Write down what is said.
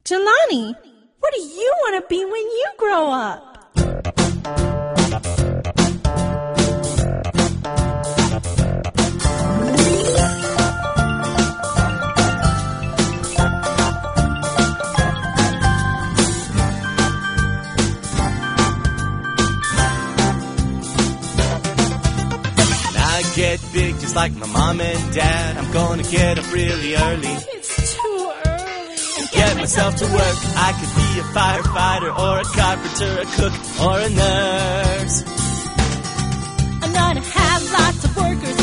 Jelani, what do you want to be when you grow up? Get big just like my mom and dad. I'm gonna get up really early. It's too early. Get myself to work. I could be a firefighter or a carpenter, a cook or a nurse. I'm gonna have lots of workers